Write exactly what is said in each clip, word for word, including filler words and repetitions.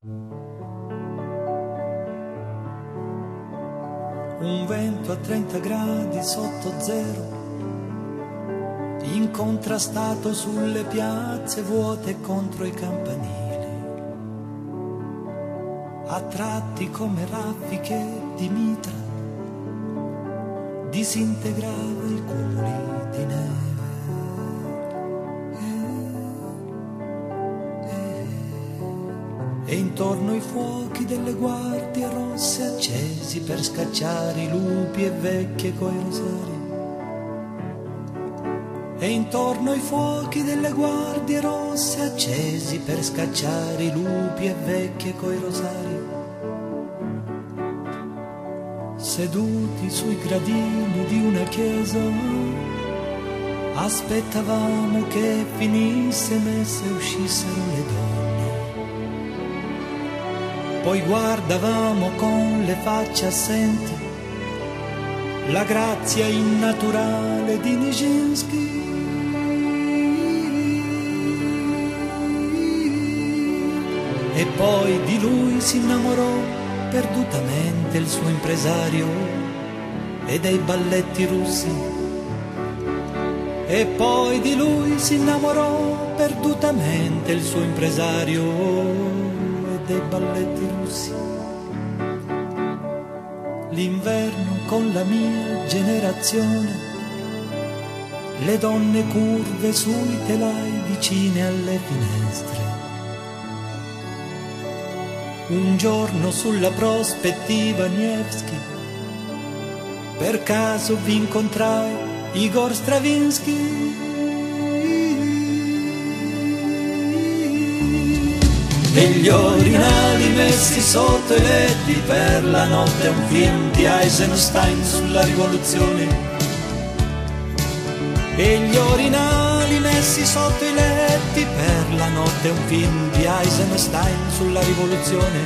Un vento a trenta gradi sotto zero, incontrastato sulle piazze vuote contro i campanili, a tratti come raffiche di mitra, disintegrava i cumuli di neve. E intorno i fuochi delle guardie rosse accesi per scacciare i lupi e vecchie coi rosari. E intorno i fuochi delle guardie rosse accesi per scacciare i lupi e vecchie coi rosari. Seduti sui gradini di una chiesa, aspettavamo che finisse messa e uscissero le donne. Poi guardavamo con le facce assenti la grazia innaturale di Nijinsky. E poi di lui si innamorò perdutamente il suo impresario e dei balletti russi. E poi di lui si innamorò perdutamente il suo impresario dei balletti russi. L'inverno con la mia generazione, le donne curve sui telai vicine alle finestre. Un giorno sulla prospettiva Nevsky, per caso vi incontrai Igor Stravinsky. E gli orinali messi sotto i letti per la notte, un film di Eisenstein sulla rivoluzione. E gli orinali messi sotto i letti per la notte, un film di Eisenstein sulla rivoluzione.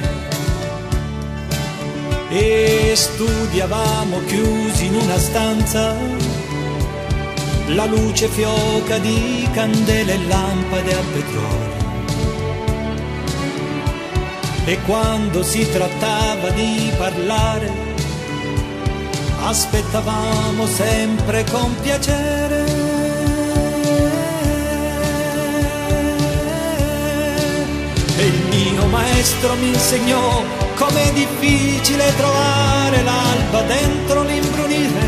E studiavamo chiusi in una stanza, la luce fioca di candele e lampade a petrolio. E quando si trattava di parlare, aspettavamo sempre con piacere. E il mio maestro mi insegnò com'è difficile trovare l'alba dentro l'imbrunire.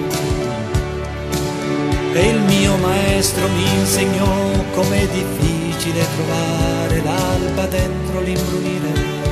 E il mio maestro mi insegnò com'è difficile trovare l'alba dentro l'imbrunire.